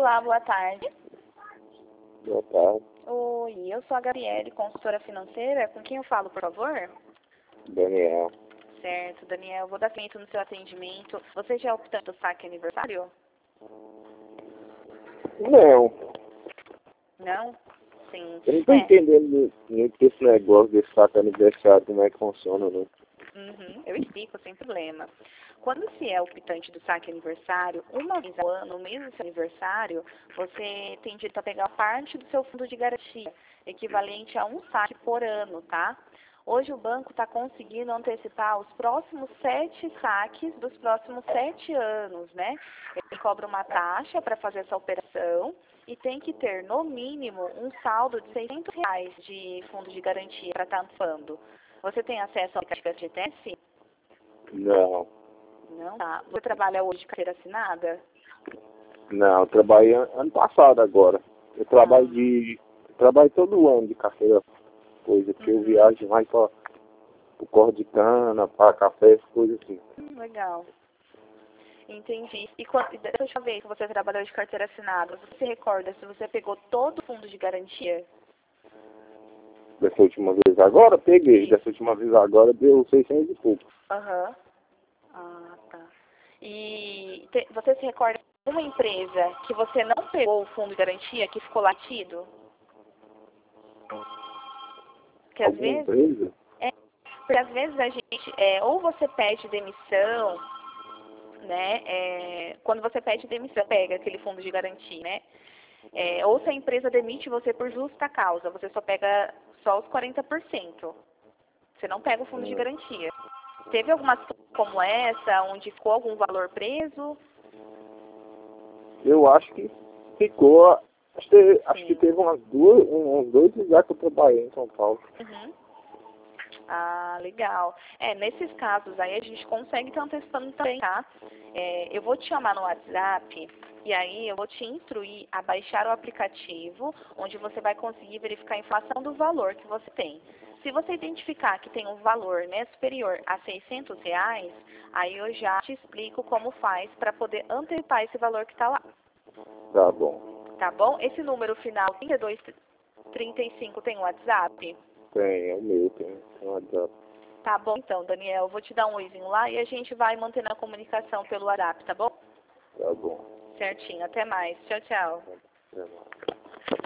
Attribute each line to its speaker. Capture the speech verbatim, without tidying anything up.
Speaker 1: Olá, boa tarde.
Speaker 2: Boa tarde.
Speaker 1: Oi, eu sou a Gabriele, consultora financeira. Com quem eu falo, por favor?
Speaker 2: Daniel.
Speaker 1: Certo, Daniel. Vou dar feito no seu atendimento. Você já optou do saque aniversário?
Speaker 2: Não,
Speaker 1: Não? Sim.
Speaker 2: eu não tô
Speaker 1: É.
Speaker 2: entendendo muito esse negócio desse saco aniversário, como é que funciona, né?
Speaker 1: Uhum, eu explico sem problema. Quando se é optante do saque aniversário, uma vez ao ano, no mês do seu aniversário, você tem direito a pegar parte do seu fundo de garantia, equivalente a um saque por ano, tá? Hoje o banco está conseguindo antecipar os próximos sete saques dos próximos sete anos, né? Ele cobra uma taxa para fazer essa operação e tem que ter, no mínimo, um saldo de seiscentos reais de fundo de garantia para estar antecipando. Você tem acesso ao aplicativo F G T S?
Speaker 2: Não,
Speaker 1: Não? Tá. Você trabalha hoje de carteira assinada?
Speaker 2: não, eu trabalhei an- ano passado agora. Eu trabalho
Speaker 1: Ah.
Speaker 2: de. Eu trabalho todo ano de carteira, coisa, porque eu
Speaker 1: Uhum.
Speaker 2: viajo mais para o corte de cana, para café, essas coisas assim.
Speaker 1: Hum, legal. Entendi. E quando, dessa última vez que você trabalhou de carteira assinada, você se recorda se você pegou todo o fundo de garantia?
Speaker 2: Dessa última vez agora, peguei.
Speaker 1: Sim.
Speaker 2: Dessa última vez agora deu seiscentos e pouco.
Speaker 1: Aham. Ah, tá. E te- você se recorda de uma empresa que você não pegou o fundo de garantia, que ficou latido? Que às
Speaker 2: Alguma
Speaker 1: vezes,
Speaker 2: empresa?
Speaker 1: é, porque às vezes a gente, é, ou você pede demissão, né? É, quando você pede demissão, pega aquele fundo de garantia, né? É, ou se a empresa demite você por justa causa, você só pega só os quarenta por cento. Você não pega o fundo de
Speaker 2: Hum.
Speaker 1: garantia. Teve alguma situação como essa, onde ficou algum valor preso?
Speaker 2: Eu acho que ficou. Acho que, acho que
Speaker 1: Sim.
Speaker 2: teve umas duas, uns dois lugares que eu trabalhei em São Paulo.
Speaker 1: Uhum. Ah, legal. É, nesses casos aí a gente consegue estar antecipando também, tá? É, eu vou te chamar no WhatsApp e aí eu vou te instruir a baixar o aplicativo, onde você vai conseguir verificar a inflação do valor que você tem. Se você identificar que tem um valor, né, superior a seiscentos reais, aí eu já te explico como faz para poder antecipar esse valor que está lá,
Speaker 2: Tá bom.
Speaker 1: tá bom? Esse número final trinta e dois trinta e cinco tem o WhatsApp?
Speaker 2: Tem, é o meu, tem, tem um WhatsApp.
Speaker 1: Tá bom então, Daniel. Eu vou te dar um oizinho lá e a gente vai mantendo a comunicação pelo WhatsApp, tá bom?
Speaker 2: Tá bom.
Speaker 1: Certinho. Até mais. Tchau, tchau.
Speaker 2: Até mais.